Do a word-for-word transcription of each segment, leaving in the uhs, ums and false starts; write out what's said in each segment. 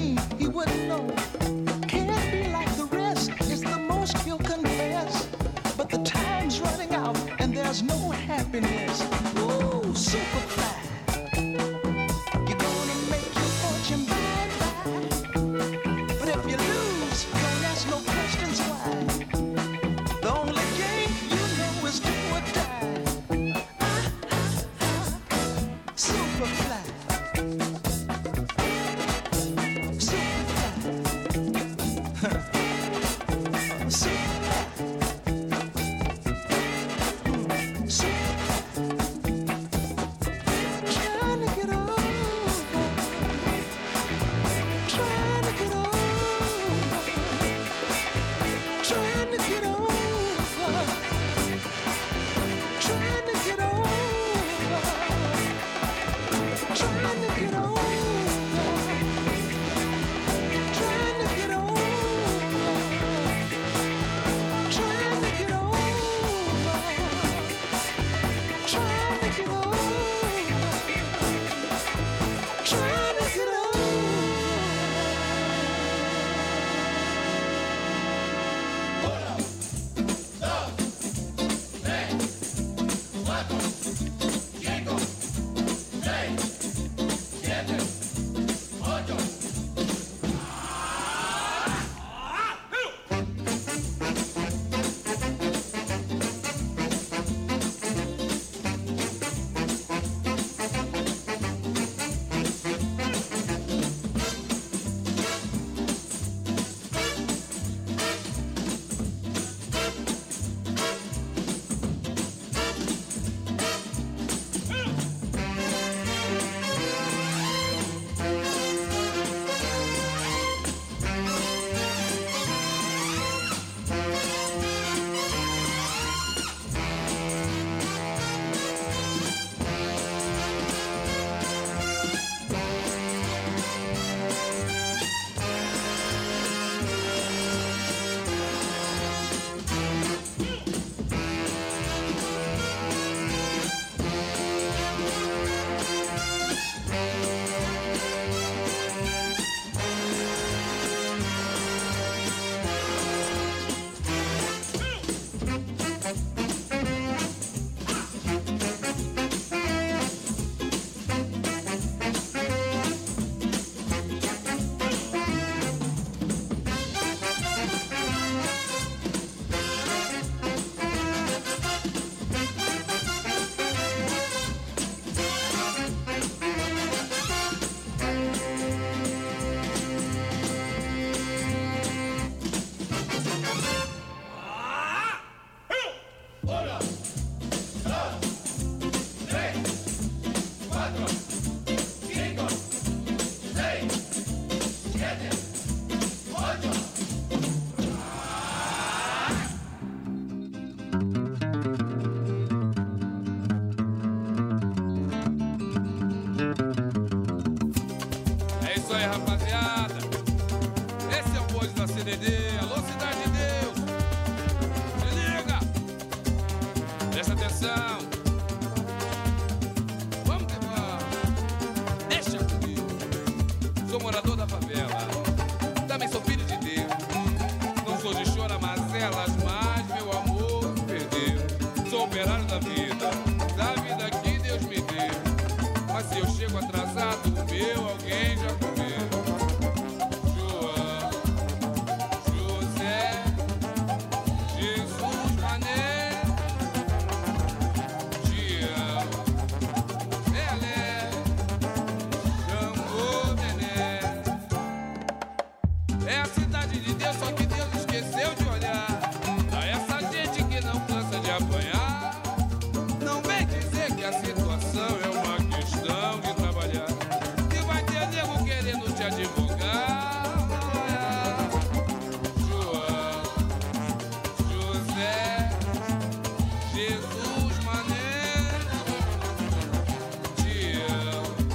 game, he wouldn't know. Can't be like the rest, it's the most he'll confess. But the time's running out and there's no happiness. Ooh, Superfly, you're gonna make your fortune bye-bye. But if you lose, don't ask no questions why. The only game you know is do or die. Superfly.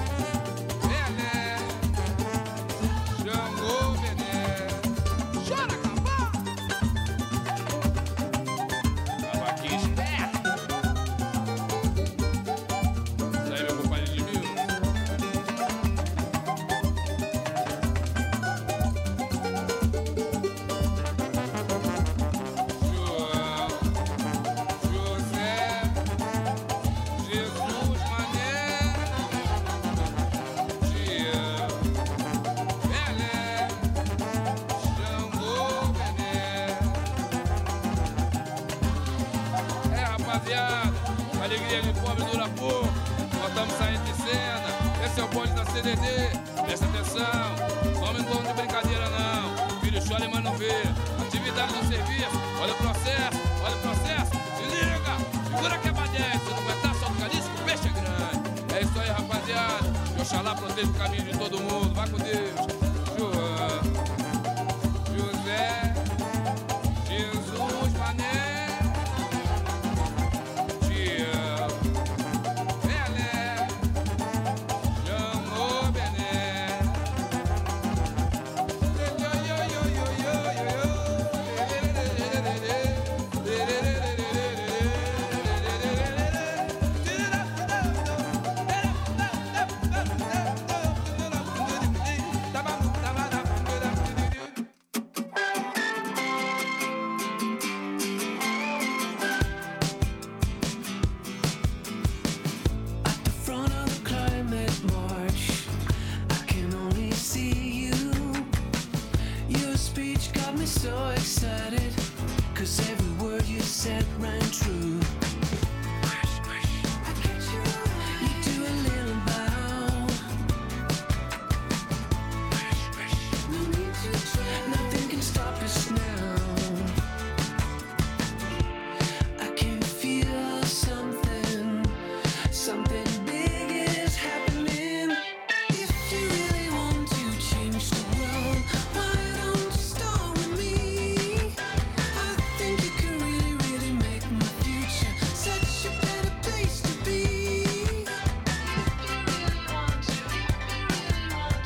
Chora! mesmo e pobre dura pouco. Nós estamos saindo de cena. Esse é o bonde da C D D. Presta atenção, não me dou de brincadeira não. Filho chora mas não vê. Atividade no serviço, olha o processo, olha o processo. Se liga, segura que é pra dentro. Se não aguentar, solta o caliço, o peixe é grande. É isso aí, rapaziada. Que Oxalá proteja o caminho de todo mundo. Vai com Deus. João, José, Jesus, Mané, Tião, Pelé, Jamô, Bené. So excited, cause every word you said rang true. You do a little bow. Nothing can stop us now. I can feel something, something big is happening. If you really want to change the world, why don't you start with me? I think you could really, really make my future such a better place to be. If you really want to, if you really want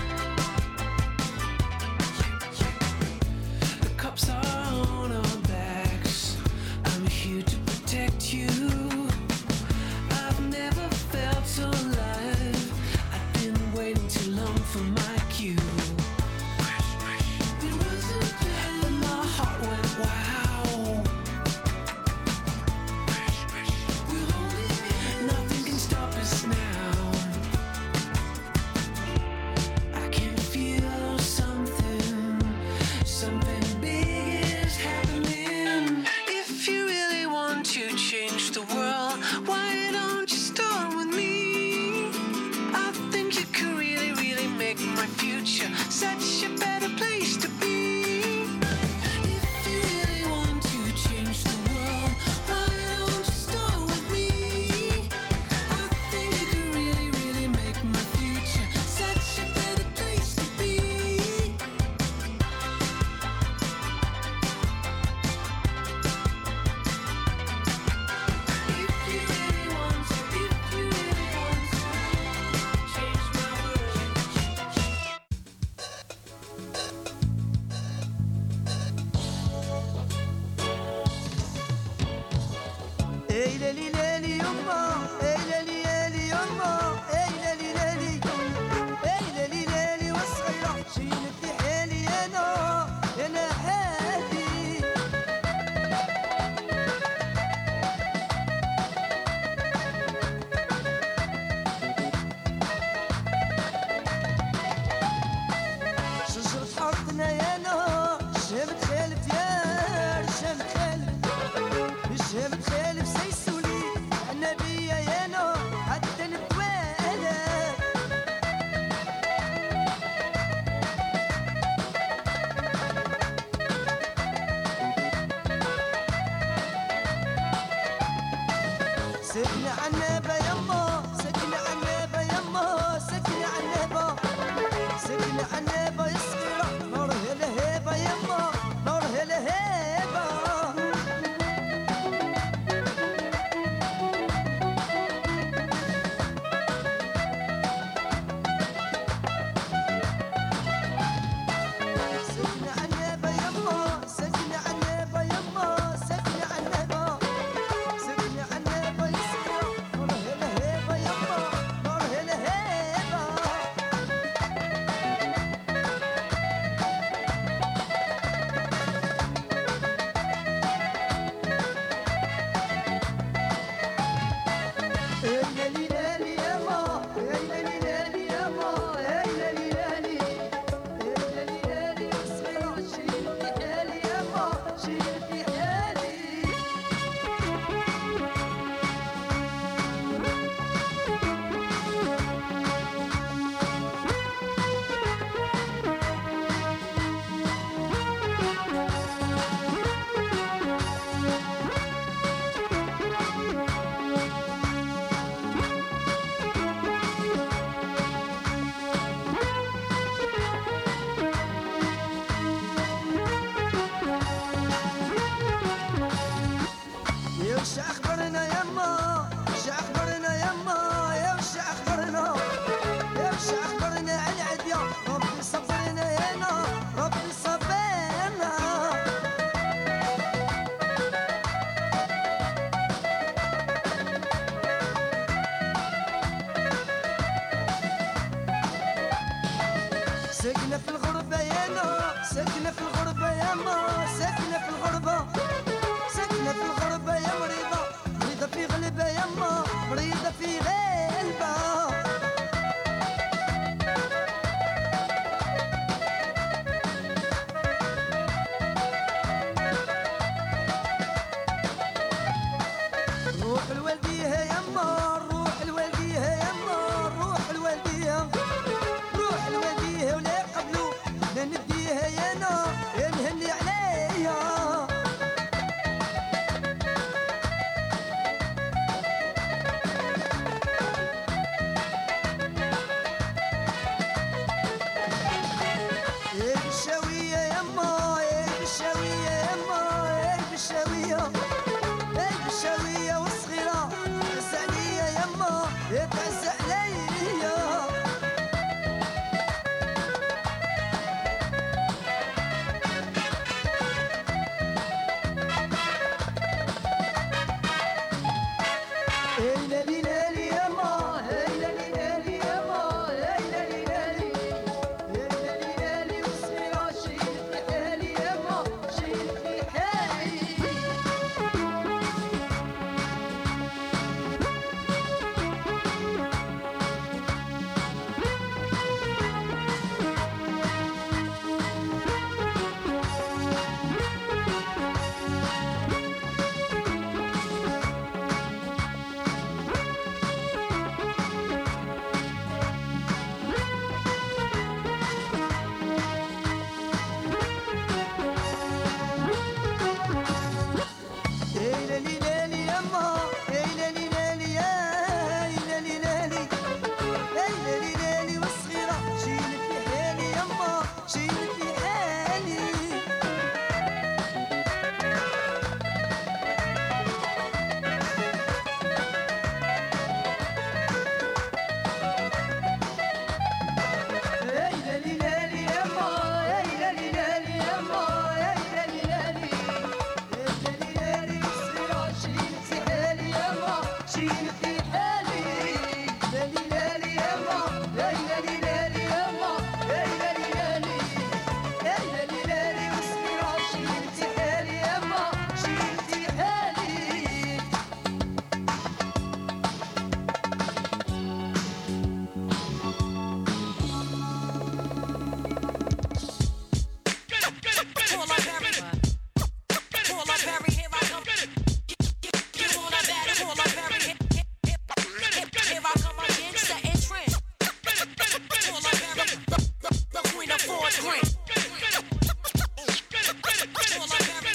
to. The cops are on our backs. I'm here to protect you. I've never felt so alive. I've been waiting too long for my cue. It wasn't bad, but my heart went wow. We're holding it, nothing can stop us now. I can feel something, something big is happening. If you really want to change the world, why don't you start with me? I think you could really, really make my future such a better place to be. If you really want to change the world, why don't you start with me? I think you could really, really make my future such a better place to be. If you really want to, if you really want to change my world. Ey leli leli yumma, ey leli leli yumma, ey leli leli, ey leli leli والصغيرة شيلت لي حالي أنا أنا حالي. شجرة أرضنا يا نار شامت خالف يا شامت خالف شامت خالف سيسولي النبي يا نار حتى نتوالى. سكنة عنابة يما سكنة عنابة يما سكنة عنابة سكنة عنابة يا صغيرة نورها لهيبة يما نورها لهيبة. سكنة عنابة يما سكنة عنابة يما سكنة عنابة سكنة عنابة يا صغيرة الغربة يا نو ساكنة في الغربة يا ما ساكنة في الغربة ساكنة في الغربة يا مريضة مريضة في غلبة يا ما مريضة في غلبة روح الوالديها يما روح الوالديها يما روح الوالديها روح الوالديها ولا قبلو لا نديها يا نا يا نهني عليها يا بالشاوية يما يا بالشاوية يما يا بالشاوية يا بالشاوية والصغيرة تعز عليا يما يا تعز عليا Hey lali lali yama, hey lali lali yama, hey lali lali, hey lali lali وصغيرة شيل في حالي يما, شيل في حالي. Hey lali lali yama, hey lali lali ya, hey lali lali, hey lali lali والصغيرة شيل في حالي يما, شيل في حالي. Hey lali lali yama, hey lali lali yama, hey lali lali, hey lali lali والصغيرة شيل في حالي يما, شيل في حالي. لالي لالي يما, hey lali lali yama, hey lali lali, hey lali lali والصغيرة شيل في حالي يما, شيل في حالي. Pull up Harry. Pull up Harry, here I come. You wanna battle? Pull up Harry. Here I come again, setting trend. Pull up Harry, the, the, the queen of four green. Pull up Harry.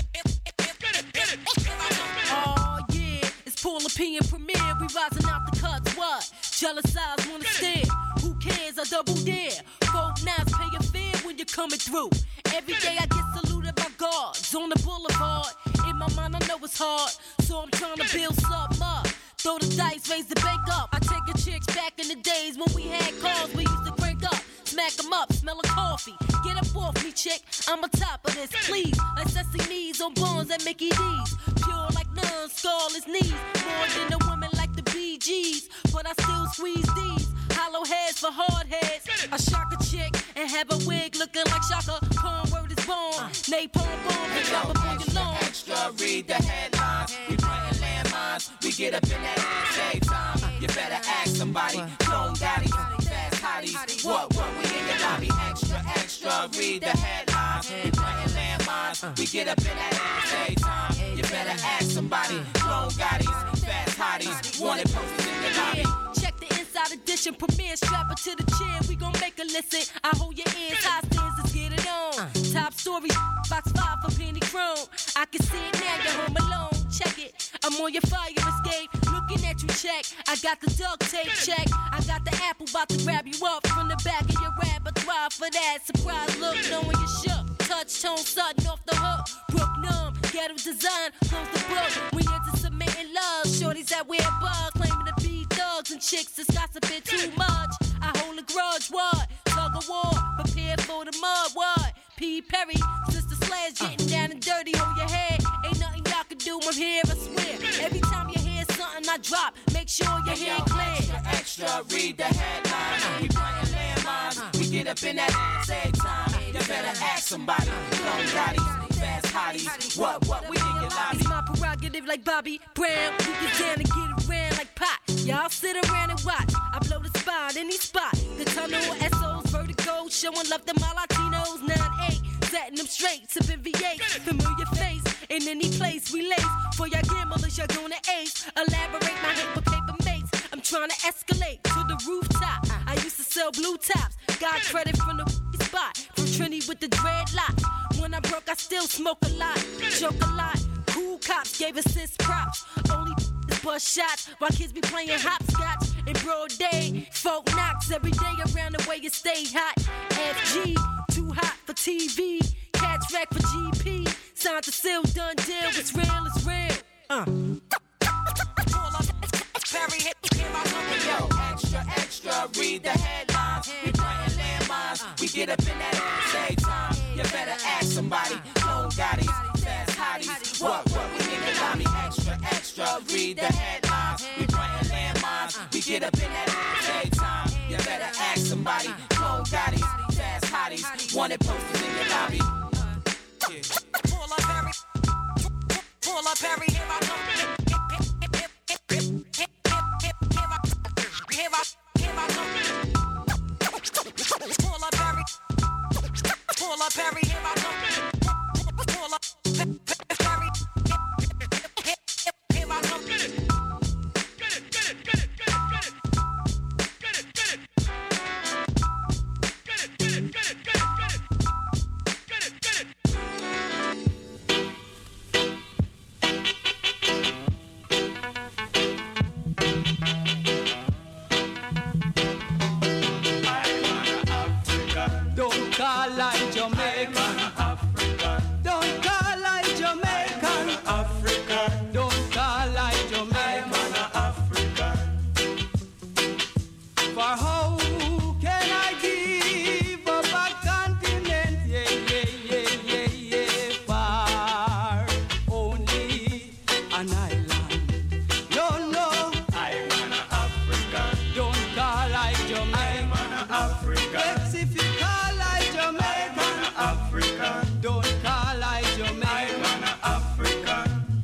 Oh yeah, it's Pull Up P and Premiere. We rising out the cuts. What? Jealous eyes wanna stare. Who cares? I double dare. Folk knives pay your fare when you're coming through. Every day I get saluted by guards on the boulevard. In my mind I know it's hard, so I'm trying to build something up. Throw the dice, raise the bank up. I take a chicks back in the days when we had cars we used to crank up. Smack them up, smell of coffee. Get up off me, chick, I'm on top of this, please. Like Sesame's on Bonds at Mickey D's. Pure like none, scarless knees. More than a woman like the B Gs. But I still squeeze these. Hollow heads for hard heads. I shock a chick and have a wig looking like Shaka. Corn word is born. Napalm bomb, pick up a on your lawn. Extra, read the headlines. We playing landmines. We get up in that every time. You better ask somebody. Clone daddies, fast hotties. What, what, we in your lobby. Extra, extra, read the headlines. We playing landmines. We get up in that every time. You better ask somebody. Clone daddies, fast hotties. Wanted posters in your lobby. Check the inside edition, premiere, strap it to the chair. We gon' make a listen. I hold your ears, high stands, let's get it on. Top story, box five for Penny Chrome. I can see it now, you're home alone. Check it, I'm on your fire escape. Looking at you, check. I got the duct tape, check. I got the apple, about to grab you up from the back of your repertoire for that surprise look, knowing you shook. Touch tone, sudden off the hook. Brook numb, ghetto design, close the book. We into submitting love. Shorties that wear bugs, claiming to be thugs and chicks that's gossiping too much. I hold a grudge, what? Tug of war, prepare for the mud, what? P. Perry, Sister Slash, getting down and dirty, hold your head. Ain't nothing y'all can do, I'm here, I swear. Every time you hear something I drop, make sure your Hey, head yo, clear. extra, extra, read the headlines. We playing landmines. We We get up in that ass every time. You better ask somebody. Long bodies, fast hotties. What, what, we in your lobby. It's my prerogative like Bobby Brown. We get down and get around like pot. Y'all sit around and watch. I blow the spot, any spot. The tunnel, S Os, vertigo. Showing love to my Latinos. nine eight, setting them straight. Sipping V eight, familiar face. In any place we lace. For y'all gamblers, y'all gonna ace. Elaborate my hate with paper mates. I'm trying to escalate to the rooftop. I used to sell blue tops. Got credit from the spot. From Trini with the dreadlocks. When I broke, I still smoke a lot. Choke a lot. Cool cops gave assist props. Only bust shots while kids be playing hopscotch in broad day. Folk knocks every day around the way you stay hot. F G, too hot for T V. Catch rack for G P. Signed to seal, done deal. It's real, it's real. Uh. Yo, extra, extra, read the headlines. We planting landmines. We get up in that ass every time. You better ask somebody. Clone Gottis, fast hotties. What, what, we in the lobby. Extra, extra, read the headlines. We planting landmines. We get up in that ass every time. You better ask somebody. Clone Gottis, fast hotties. Wanted posters in your lobby. Yeah. Pull up every, pull up every, here I come. Here I, here I come. Pull up every, pull up every, here I come. Pull up every, here I come. Get it, get it, get it, get it, get it, get it, get it, get it, get it, get it, get it, get it, get it, get it, get it. Don't call like Jamaican, Africa. Don't call like Jamaican, Africa. Don't call like Jamaican, Africa. For how can I give up a continent? Yeah, yeah, yeah, yeah, yeah. Far only an island. No, no. I wanna Africa. Don't call like Jamaican. I wanna Africa. Yes, if you call like Jamaican, Africa. Don't call like Jamaican, Africa.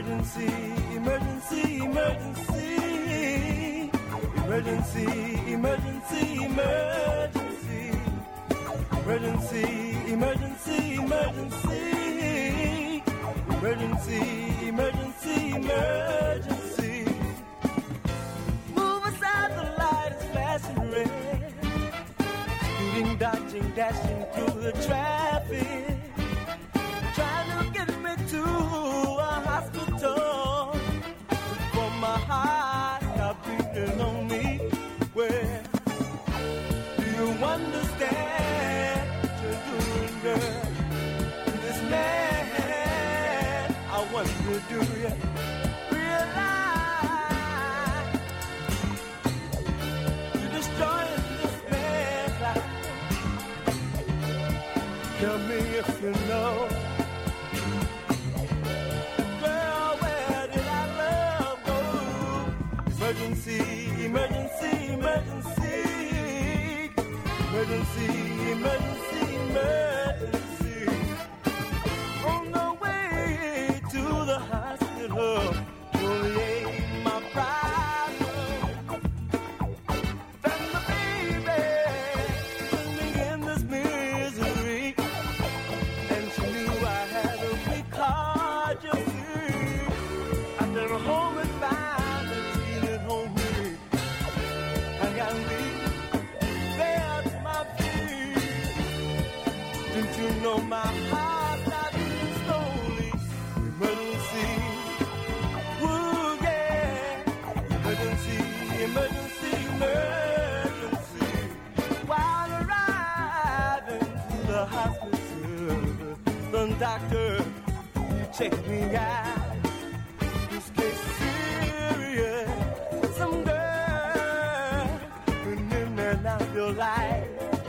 Emergency, emergency, emergency. Emergency, emergency, emergency. Emergency, emergency, emergency. Emergency, emergency, emergency. Move aside, the light is flashing red. Speeding, dodging, dashing through the traffic. Trying to get me to a hospital. For my heart stop beating on me. Where do you understand what you're doing, girl? This man, I wonder, do you realize you're destroying this man's life? Tell me if you know. Emergency, emergency, emergency. Emergency, emergency, emergency. On the way to the hospital, alleviate my problem. Found my baby, put me in this misery. And she knew I had a big heart, you see. I took her home and found you know my heart not beating slowly. Emergency, ooh yeah. Emergency, emergency, emergency. While arriving to the hospital, the doctor checked me out. This case serious. Some girl been in and out your life.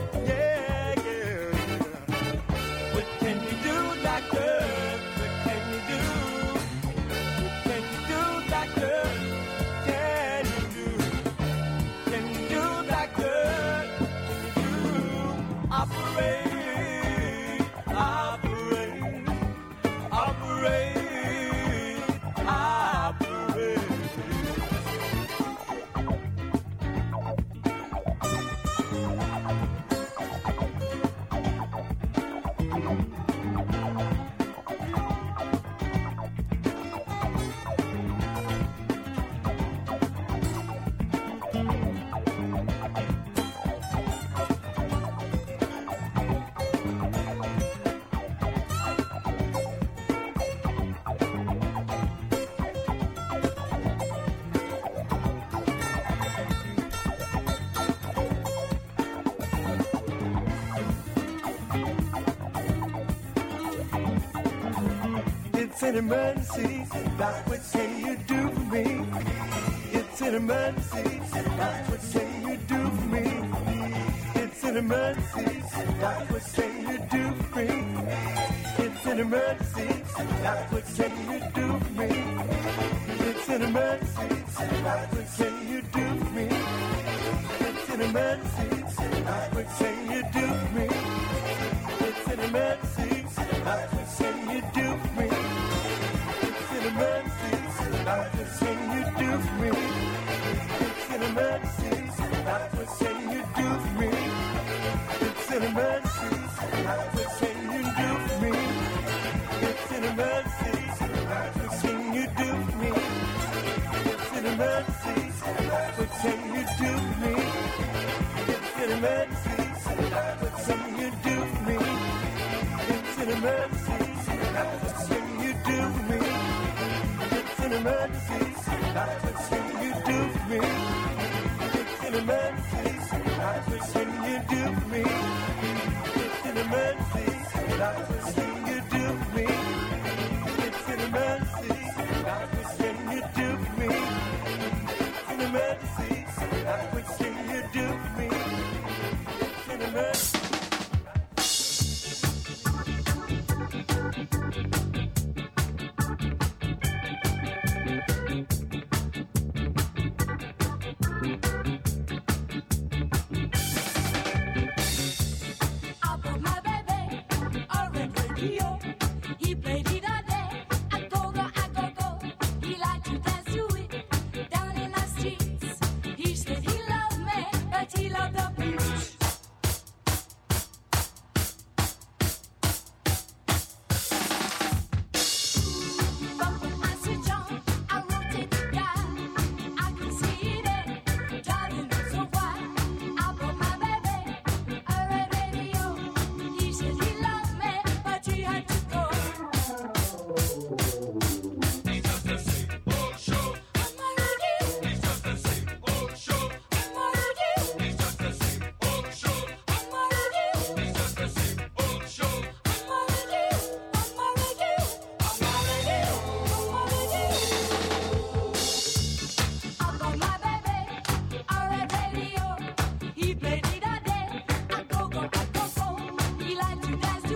It's an emergency, that's what can you do for me? It's an emergency, that's what can you do for me? It's an emergency, that's what can you do for me? It's an emergency, that's what can you do for me? It's an emergency, that's what can you do for me? It's an emergency, that's what can you do for me? It's an emergency, that's what can you do for me? Emergencies, that's what can you do for me? It's an emergency, that's what can you do for me? It's an emergency, that's what can you do for me? It's an emergency, that's what can you do for me? It's an emergency, that's what can you do for me? It's an emergency, that's what can you do for me? It's an emergency, that's what can you do for me? It's an emergency, that's what can you do for me? It's an emergency, that's what can you do for me?